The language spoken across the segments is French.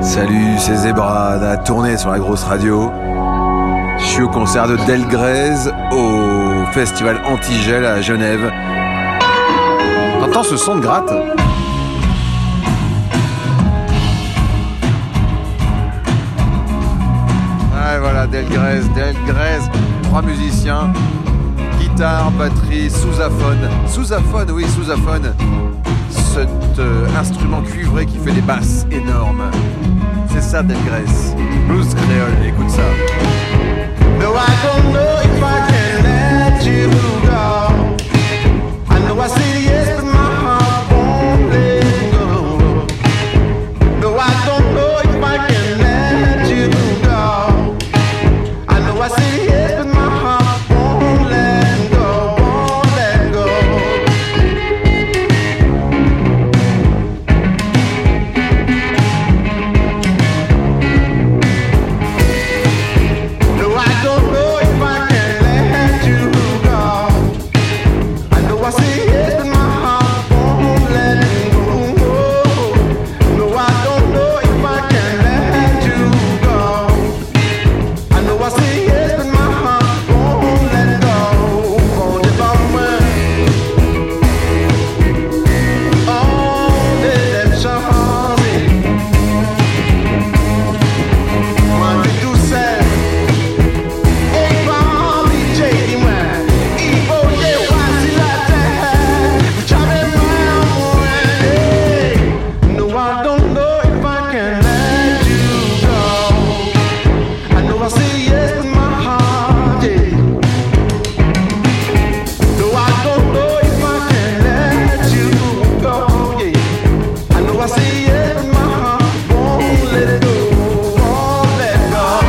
Salut, c'est Zebra, à tourner sur la grosse radio. Je suis au concert de Delgrès au festival Antigel à Genève. T'entends ce son de gratte ? Ouais, voilà, Delgrès, 3 musiciens, guitare, batterie, sousaphone. Sousaphone, oui, sousaphone. Cet instrument cuivré qui fait des basses énormes. C'est ça, Delgrès. Blues créole, écoute ça. No, I don't know if I can let you go. I know I said yes, but my heart won't let go. No, I don't know if I can let you go. I know I said yes, but my heart won't let go, won't let go. No, I don't know if I can let you go. I know I say yes, but my heart won't let go. No, I don't know if I can let you go. I know I say yes, but my heart won't let go. On the bummer, on the chances. Moi que tout seul. Et parmi j'ai dis-moi, il faut que je voici la terre. Jamais moins. No, I don't know if I can let you go. I know I say yes, but my heart, yeah. No, I don't know if I can let you go, yeah. I know I say yes, but my heart won't let it go, won't let it go.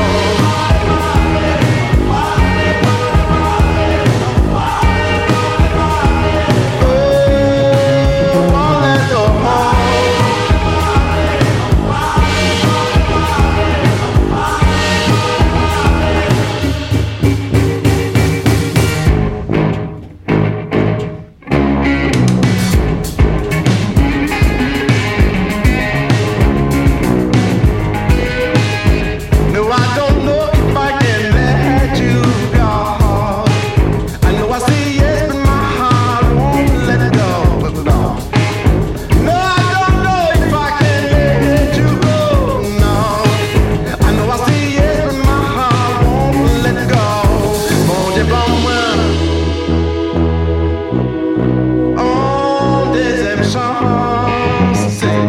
No, I don't know if I can let you go. I know I say yes, but my heart won't let it go. No, I don't know if I can let you go. No, I know I say yes, but my heart won't let it go. Bon Dieu, bon moi, en deuxième chance, c'est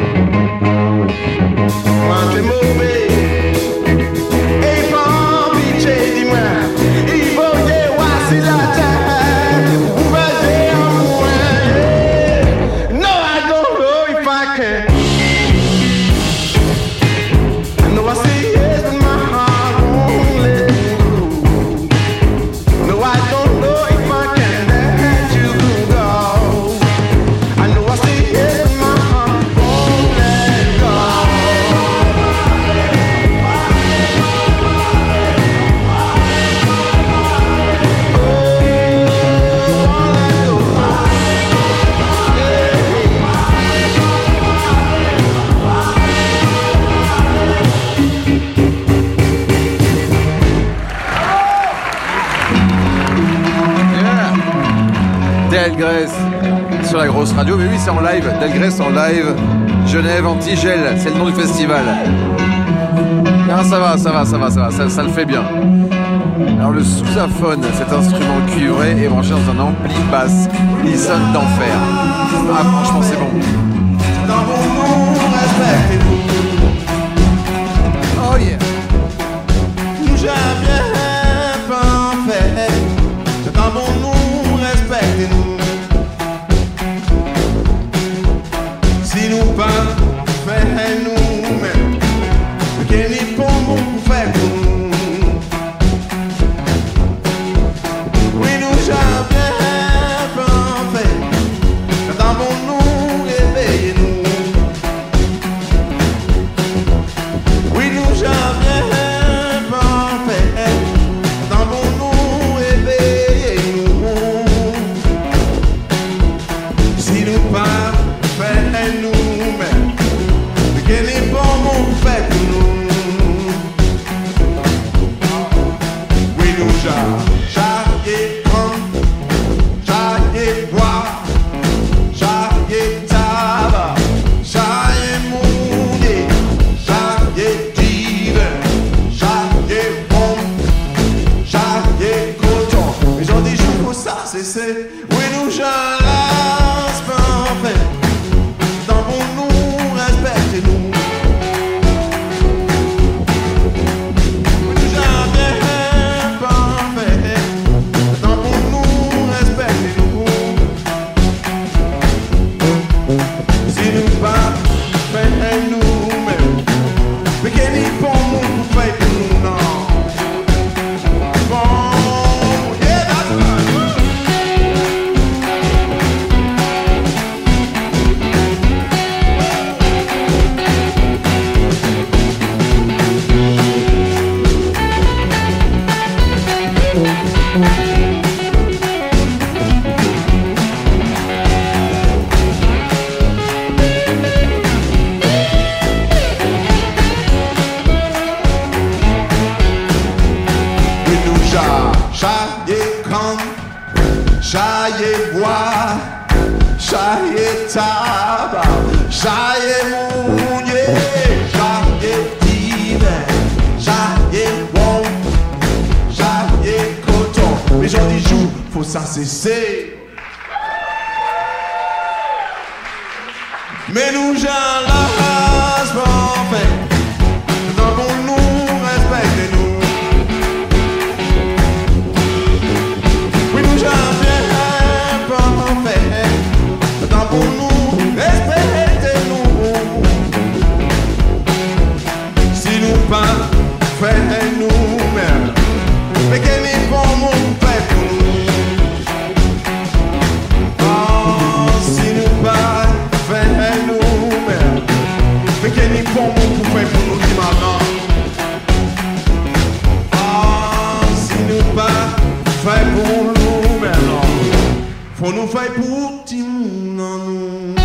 moi qui mauvais. Et parmi j'ai dis-moi, il faut que voici la terre. Vous basez en moi. No, I don't know if I can. I know I say yes, but my heart won't let go. No, I don't know if I can let you go. I know I say yes, but my heart won't let go. Delgrès sur la grosse radio, mais oui, c'est en live. Delgrès en live, Genève, Antigel, c'est le nom du festival. Ah, ça va, ça le fait bien. Alors le sousaphone, cet instrument cuivré, est branché dans un ampli basse. Il sonne d'enfer. Ah, franchement, c'est bon. Dans mon nom, respectez-vous. Oh yeah. Nous jamais pas fait. Dans mon nom, respectez-nous. Si nous pas fait nous-mêmes, qu'est-ce qu'il pour nous faire pour nous? Oui, nous jamais pas fait. Dans mon nom, réveillez-nous. Jaye taba, jaye mounye, jaye divin, jaye bon, jaye coton. Mais j'en dis joue, faut ça cesser. Mais nous j'en lasse pas fait, tant qu'on nous respecte nous. Oui nous j'en viens pas fait, tant qu'on nous respecte nous. Si nous pas fait nous-mêmes, mais qu'est-ce qu'ils font mon fait pour nous? Oh, si nous pas fait nous-mêmes, mais qu'est-ce qu'ils font mon fait pour nous qui maintenant? Oh, si nous pas fait pour nous-mêmes, faut nous faire pour tout le monde.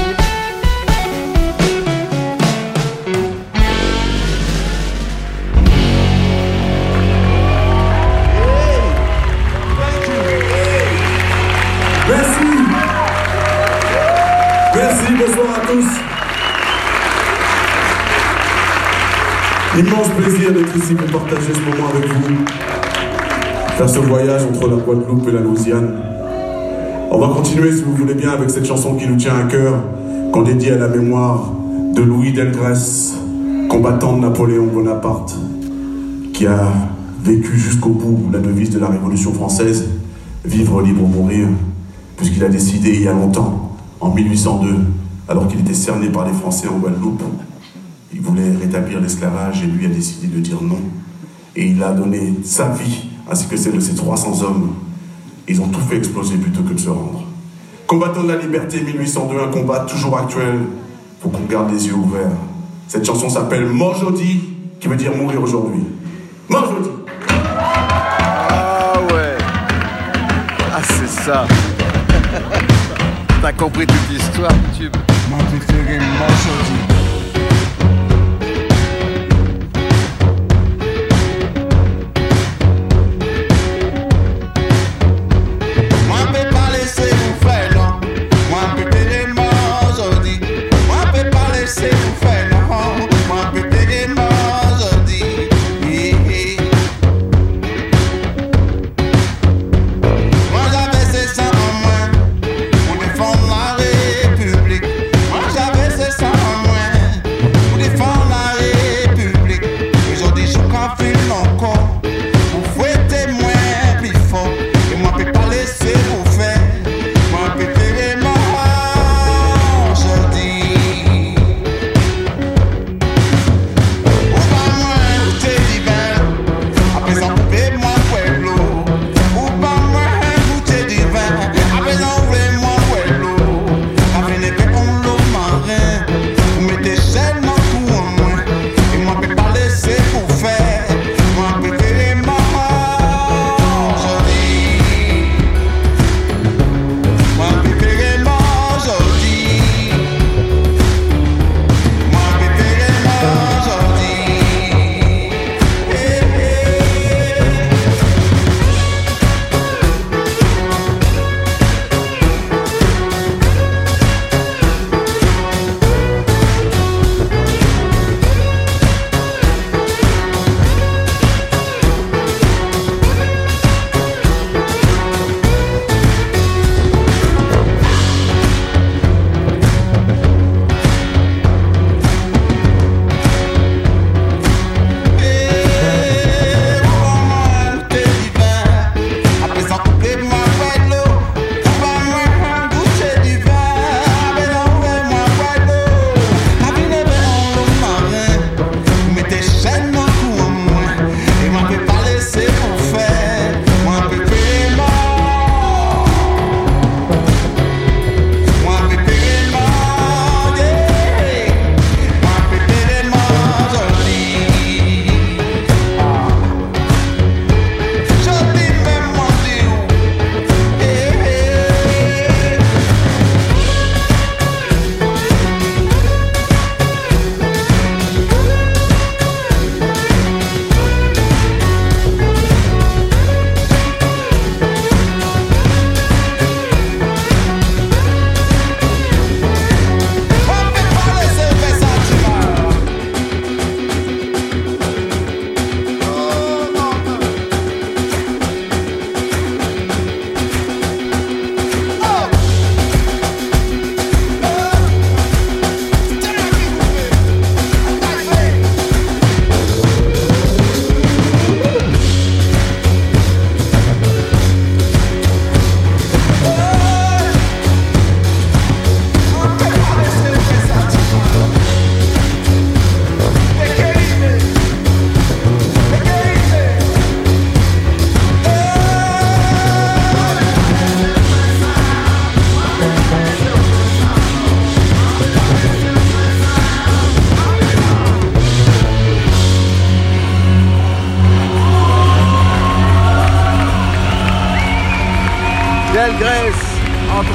Merci. Merci, bonsoir à tous. Immense plaisir d'être ici pour partager ce moment avec vous. Faire ce voyage entre la Guadeloupe et la Louisiane. On va continuer, si vous voulez bien, avec cette chanson qui nous tient à cœur, qu'on dédie à la mémoire de Louis Delgrès, combattant de Napoléon Bonaparte, qui a vécu jusqu'au bout la devise de la Révolution française, vivre libre ou mourir, puisqu'il a décidé il y a longtemps, en 1802, alors qu'il était cerné par les Français en Guadeloupe, il voulait rétablir l'esclavage et lui a décidé de dire non. Et il a donné sa vie, ainsi que celle de ses 300 hommes. Ils ont tout fait exploser plutôt que de se rendre. Combattant de la liberté 1802, un combat toujours actuel. Faut qu'on garde les yeux ouverts. Cette chanson s'appelle Mort jeudi, qui veut dire mourir aujourd'hui. Mort jeudi. Ah ouais. Ah c'est ça. T'as compris toute l'histoire du tube. Mon préféré, mort jeudi. Moi j'avais 700 en moins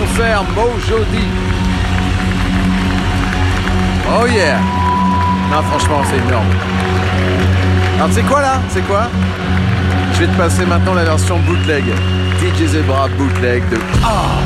concert, Mo Jody. Oh yeah. Non, franchement, c'est énorme. Alors, c'est quoi là? C'est quoi? Je vais te passer maintenant la version bootleg. DJ Zebra bootleg de... Ah.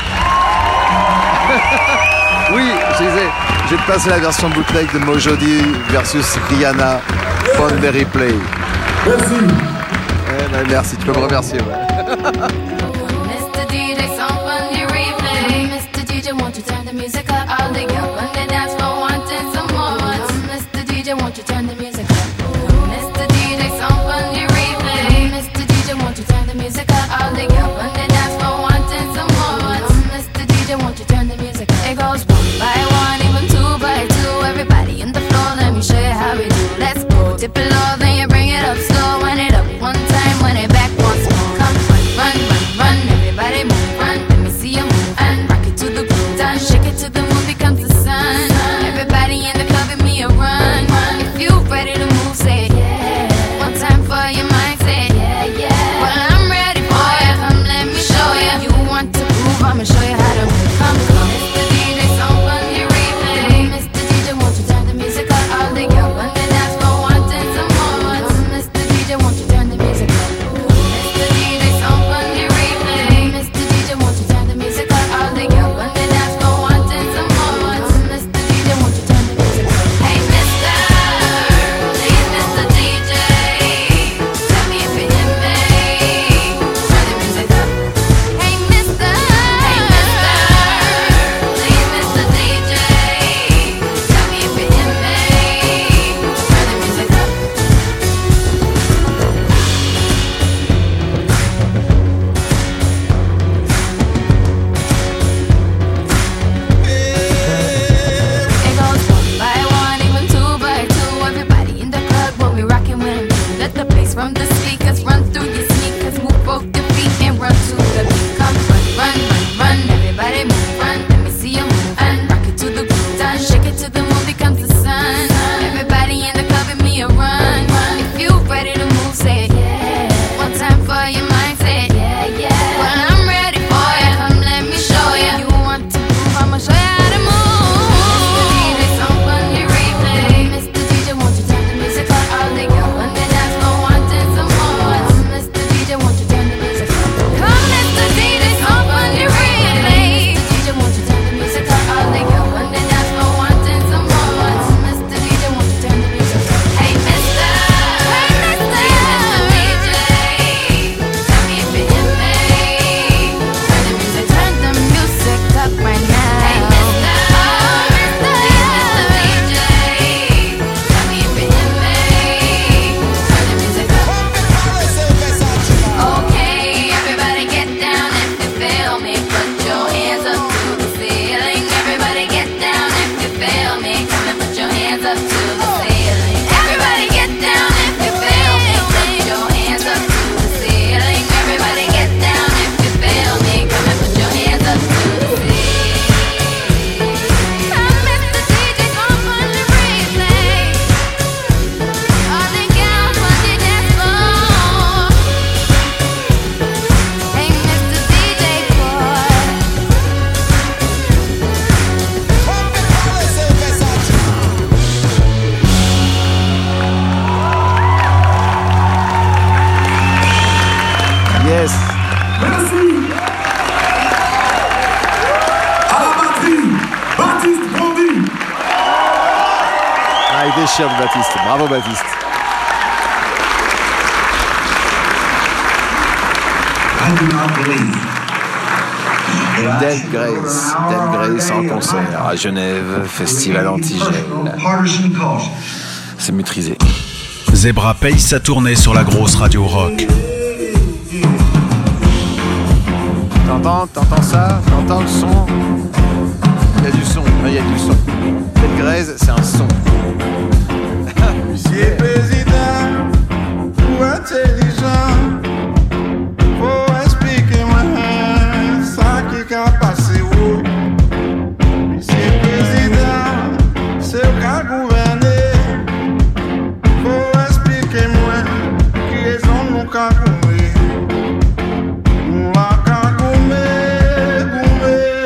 Oui, je disais, je vais te passer la version bootleg de Mo Jody versus Rihanna. Phone the replay. Merci. Merci, tu peux me remercier. Ouais. Mr. DJ, song on your replay. Mr. DJ, won't you turn the music up? All the girls on the dance floor wanting some more. Mr. DJ, won't you turn the music up? Mr. DJ, song on your replay. Mr. DJ, won't you turn the music up? All the girls on the dance floor wanting some more. Mr. DJ, won't you turn the music up? It goes one by one, even two by two. Everybody in the floor, let me show you how we do. Let's go, dip it low, then you bring it up slow. Wind it up one time, wind it back once more. Come run, run, run, everybody move, run. Let me see you move and rock it to the groove. Done, shake it to the moon becomes the sun. Everybody in the club with me a run. If you ready to move, say yeah. One time for your mind, say yeah, yeah. Well, I'm ready for you. Come, let me show you. You want to move, I'ma show you how to move. Come, come. Mr. DJ, song on your replay. Mr. DJ, won't you turn the music up? All the girls on the dance floor wanting some more. Mr. DJ, won't you turn the music up? Mr. DJ, song on your replay. Mr. DJ, won't you turn the music up? All the girls on the dance floor wanting some more. Mr. DJ, won't you turn the music up? Hey, mister, please, Mr. DJ, tell me if you hear me. Turn the music up. Hey, mister, please, Mr. DJ, tell me if you hear me. Turn the music up. It goes one by one, even two by two. Everybody in the club when we rockin' with them. Let the bass from the speakers run through your sneakers. Move both your feet and run to the beat. Come run, run, run, run. Everybody move, run. Let me see you move and rock it to the groove. Done, shake it to the moon becomes the sun. Everybody in the club with me a run. If you ready to move, say yeah. One time for your mind, say yeah, yeah. Well, I'm ready for you. Come, let me show you. You want to move, I'ma show you how to move. Mr. DJ, song on your replay. Mr. DJ, won't you turn the music up? All the girls on the dance floor wanting some more. Mr. DJ, won't you turn the music up? Come, Mr. DJ, song on your replay. Mr. DJ, won't you turn the music up? All the girls on the dance floor wanting some more. Mr. DJ, won't you turn the music up? Hey, mister, DJ, tell me if you hear me. Turn the music up right now. Hey, mister, DJ, tell me if you hear me. Turn the music up. Okay, everybody get down if you feel me. Put your hands up to the ceiling. Everybody get down if you feel me. Come and put your hands up to the ceiling. Everybody get down if you feel me. Put your hands up to the ceiling. Everybody get down if you feel me. Come and put your hands up to the ceiling. Come, Mr. DJ, come on the replay. All the girls on the dance floor. Hey, Mr. DJ boy. Yes. Merci. À la batterie, Baptiste Bondy. Ah, il déchire le Baptiste. Bravo Baptiste. I do not believe that I Dead should go Grace. around Dead our Grace en day concert à Genève, festival Antigel. partisan causes. C'est maîtrisé. Zebra paye sa tournée sur la grosse radio rock. T'entends ça? T'entends le son? Il y a du son, il y a du son. Dead Grace, c'est un son. Monsieur Président, ou intelligent, faut expliquer-moi ça qui a passé où. Monsieur Président, c'est au cas gouverner, faut expliquer-moi qui raison nous qu'a goumé. Nous a qu'a goumé, goumé.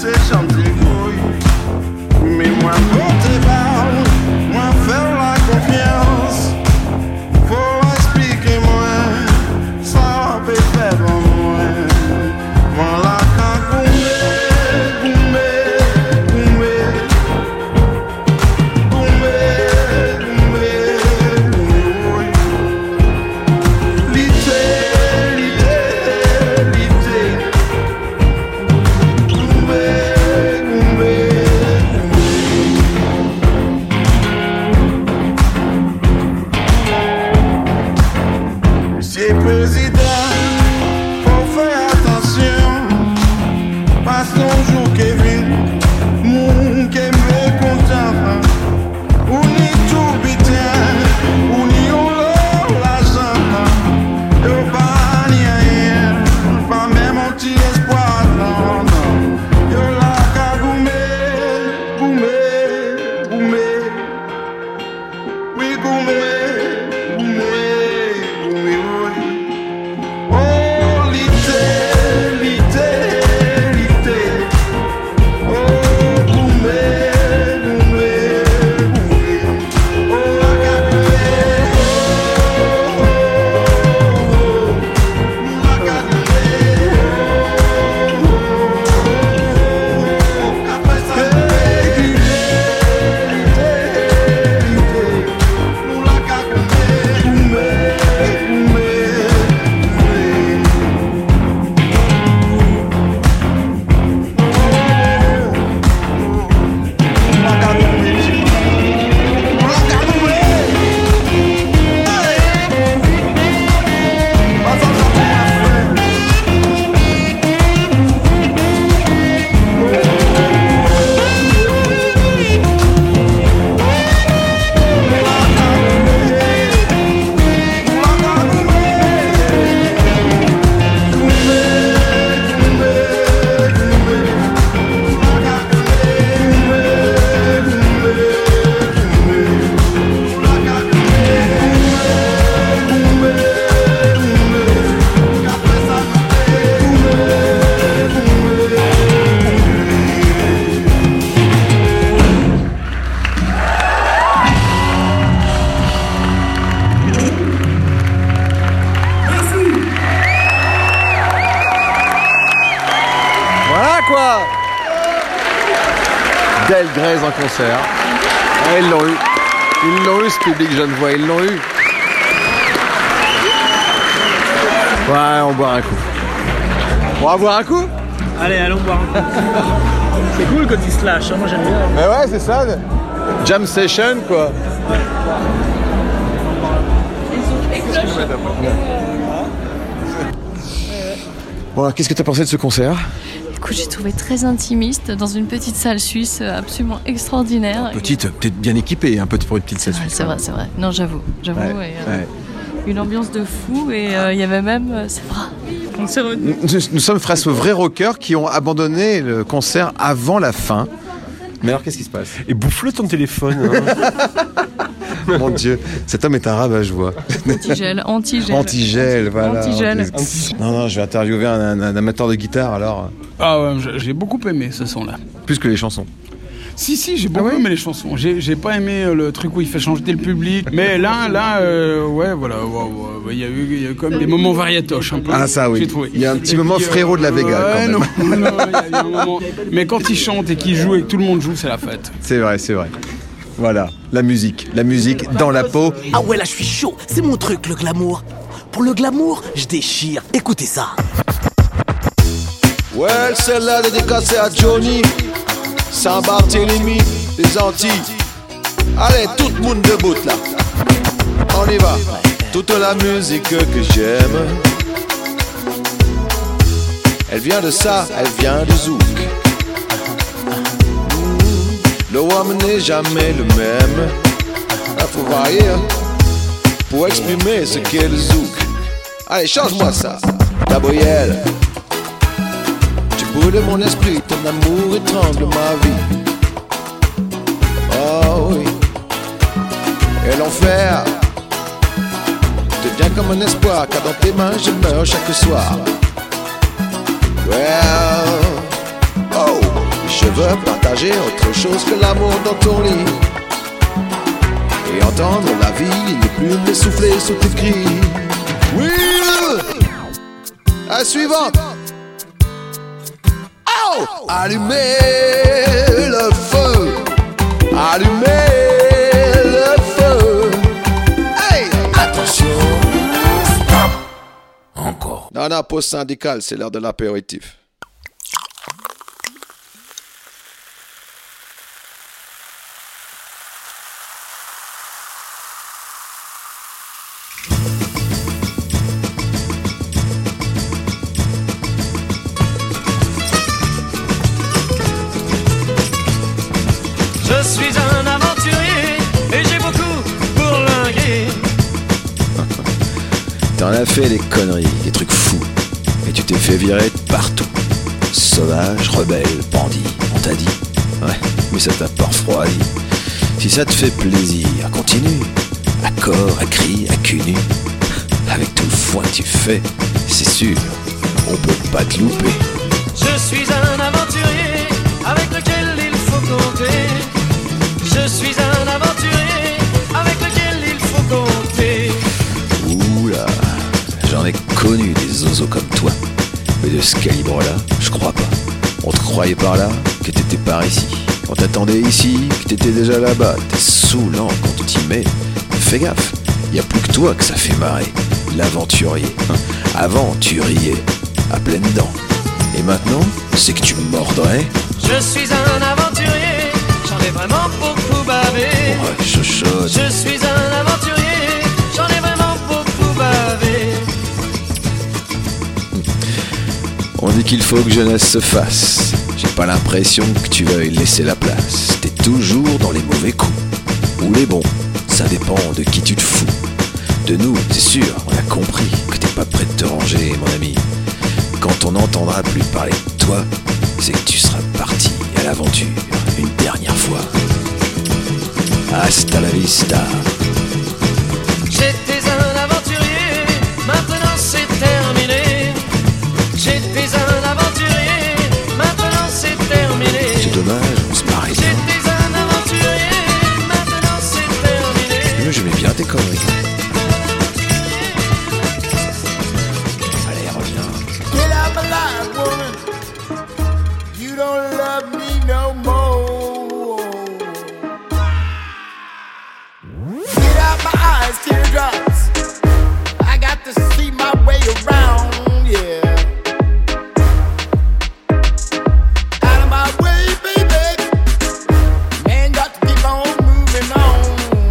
c'est gentil, oui. Mais moi, côté bas, moi, faire la confiance. Faut expliquer moi, ça peut faire bon moi. Moi, la Delgrès en concert. Ah, ils l'ont eu. Ils l'ont eu, ce public genevois. Ils l'ont eu. Ouais, on boit un coup. On va boire un coup? Allez, allons boire un coup. C'est cool quand ils se lâchent, hein, moi j'aime bien. Mais ouais, c'est ça. Jam session, quoi. Bon, alors, qu'est-ce que t'as pensé de ce concert? Écoute, j'ai trouvé très intimiste dans une petite salle suisse absolument extraordinaire. Petite, peut-être bien équipée, un peu pour une petite salle suisse. C'est vrai, c'est vrai. Non, j'avoue. Ouais, ouais. Une ambiance de fou et il y avait même, c'est vrai, on s'est retenu. Nous sommes face aux vrais rockers qui ont abandonné le concert avant la fin. Mais alors, qu'est-ce qui se passe? Et bouffe-le ton téléphone. Hein. Mon Dieu, cet homme est un rabat-joie. Antigel. Antigel, voilà. Antigel. Non, je vais interviewer un amateur de guitare alors. Ah ouais, j'ai beaucoup aimé ce son-là. Plus que les chansons. Si, j'ai beaucoup aimé les chansons. J'ai pas aimé le truc où il fait changer le public. Mais là, ouais, voilà. Il y a eu comme des moments variatoches un peu. Ah ça oui. Trouvé. Il y a un petit moment frérot de la Vega quand même. Non, il y a un moment. Mais quand il chante et qu'il joue et que tout le monde joue, c'est la fête. C'est vrai. Voilà, la musique dans la peau. Ah ouais, là je suis chaud, c'est mon truc le glamour. Pour le glamour, je déchire. Écoutez ça. Ouais, celle-là dédicacée à Johnny, Saint-Barthélemy, les Antilles. Allez, tout le monde debout là. On y va. Toute la musique que j'aime, elle vient de ça, elle vient de zouk. Le homme n'est jamais le même. Il faut varier pour exprimer ce qu'est le zouk. Allez, change-moi ça. Gabriel, tu brûles mon esprit, ton amour étrangle ma vie. Oh oui. Et l'enfer devient comme un espoir, car dans tes mains je meurs chaque soir. Well, oh. Je veux partager autre chose que l'amour dans ton lit et entendre la vie, les plumes essoufflées sous tes cris. Oui. À la suivante. Oh, allumez le feu. Allumez le feu. Hey, attention. Stop. Encore. Non, pause syndicale, c'est l'heure de l'apéritif. Je suis un aventurier et j'ai beaucoup bourlingué. T'en as fait des conneries, des trucs fous. Et tu t'es fait virer de partout. Sauvage, rebelle, bandit, on t'a dit. Ouais, mais ça t'a pas refroidi. Si ça te fait plaisir, continue. À corps, à cri, à cul nu. Avec tout le foin que tu fais, c'est sûr, on peut pas te louper. Je suis un aventurier avec lequel il faut compter. Je suis un aventurier avec lequel il faut compter. Oula, j'en ai connu des zozos comme toi. Mais de ce calibre-là, je crois pas. On te croyait par là, que t'étais par ici. On t'attendait ici, que t'étais déjà là-bas. T'es saoulant quand tu t'y mets. Fais gaffe, y a plus que toi que ça fait marrer. L'aventurier. Avant, tu riais, à pleines dents. Et maintenant, c'est que tu mordrais. Je suis un aventurier, j'en ai vraiment beaucoup bavé. Ouais, chochotte. Je suis un aventurier, j'en ai vraiment beaucoup bavé. On dit qu'il faut que jeunesse se fasse. J'ai pas l'impression que tu veuilles laisser la place. T'es toujours dans les mauvais coups. Ou les bons, ça dépend de qui tu te fous. De nous, c'est sûr, on a compris que t'es pas prêt de te ranger, mon ami. Quand on n'entendra plus parler de toi, c'est que tu seras parti à l'aventure une dernière fois. Hasta la vista. J'étais un aventurier, maintenant c'est terminé. J'étais un aventurier, maintenant c'est terminé. C'est dommage, on se marie bien. J'étais un aventurier, maintenant c'est terminé. Mais j'aimais bien tes conneries. Allez, reviens. Get out my life, woman. You don't love me no more. Get out my eyes, teardrops. I got to see my way around, yeah. Out of my way, baby. Man, got to keep on moving on.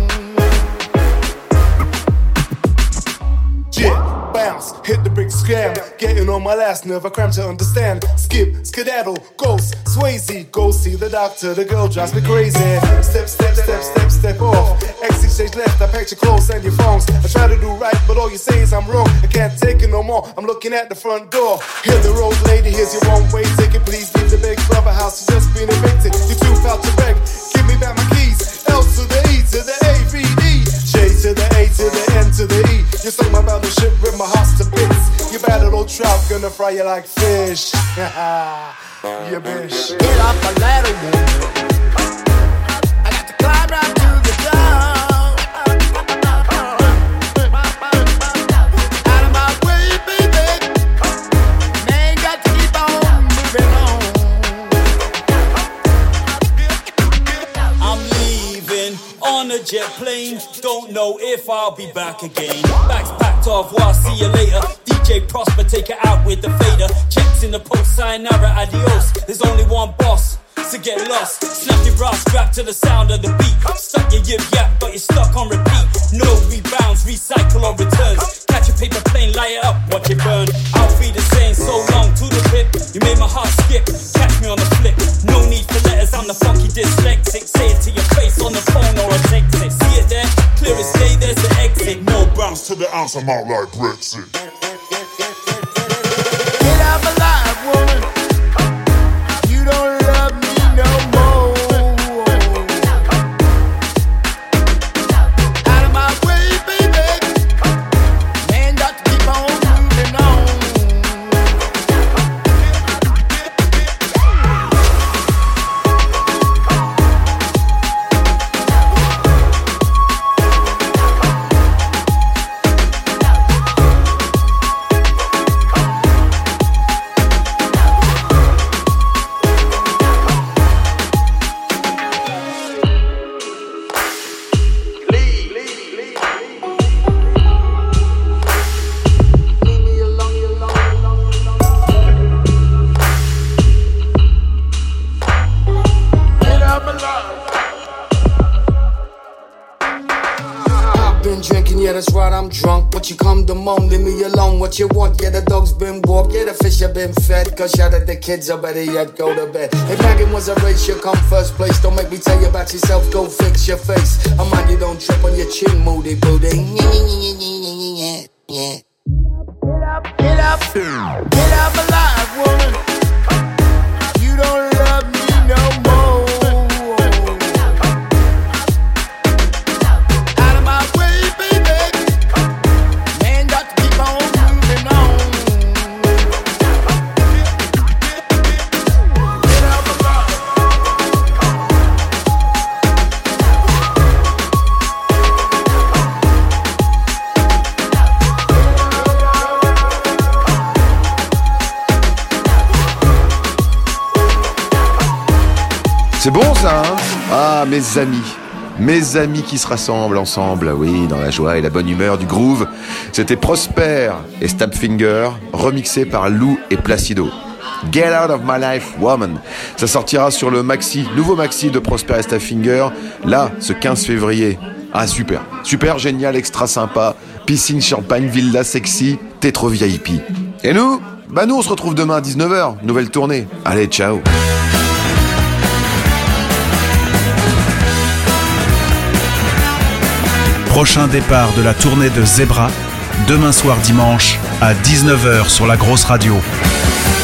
Yeah, bounce, hit the brick scram. Getting on my last nerve, I cram to understand. Skip, skedaddle, ghost, Swayze. Go see the doctor, the girl drives me crazy. Step, step, step, step, step off. Exit stage left, I packed your clothes and your phones. I try to do right, but all you say is I'm wrong. I can't take it no more, I'm looking at the front door. Hit the road, lady, here's your one-way ticket. Please leave the big brother house, you just been evicted. You too proud to beg, give me back my keys. L to the E to the A, B, D. J to the A to the N to the E. You sung my battleship with my heart to bits. You bad old trout, gonna fry you like fish. You bitch. Get off my ladder, woman. I got to climb right to the top. Out of my way, baby. Man, got to keep on moving on. I'm leaving on a jet plane. Don't know if I'll be back again. Bags packed off, well, I'll see you later. DJ Prosper, take it out with the fader. Checks in the post, sayonara, adios. There's only one boss, to get lost. Snap your bra strap to the sound of the beat. Stuck your yip yap, but you're stuck on repeat. No rebounds, recycle or returns. Catch a paper plane, light it up, watch it burn. I'll be the same, so long to the pip. You made my heart skip, catch me on the flip. No need for letters, I'm the funky dyslexic. Say it to your face on the phone or a text it. See it there, clear as day, there's the exit. No bounce to the ounce, I'm out like Brexit. Get out my life, woman. You don't love me no more. Out of my way, baby. Man, got to keep on moving on. been drinking, yeah, that's right, I'm drunk. But you come to moan, leave me alone. What you want? Yeah, the dog's been walked, yeah, the fish have been fed. Cause shout at the kids, I better yet go to bed. If nagging was a race, you come first place. Don't make me tell you about yourself, go fix your face. I mind you don't trip on your chin, moody booty. Yeah. Get up alive, woman. You don't love me no more. Out of my way, baby. Man, got to keep on moving on. Get up alive. C'est bon ça, hein? Ah, mes amis qui se rassemblent ensemble, oui, dans la joie et la bonne humeur du groove. C'était Prosper et Stabfinger, remixé par Lou et Placido. Get Out of My Life, Woman. Ça sortira sur le nouveau maxi de Prosper et Stabfinger, là, ce 15 février. Ah, super génial, extra sympa, piscine, champagne, villa sexy, t'es trop VIP. Et nous? Nous on se retrouve demain à 19h, nouvelle tournée. Allez, ciao. Prochain départ de la tournée de Zebra, demain soir dimanche à 19h sur la grosse radio.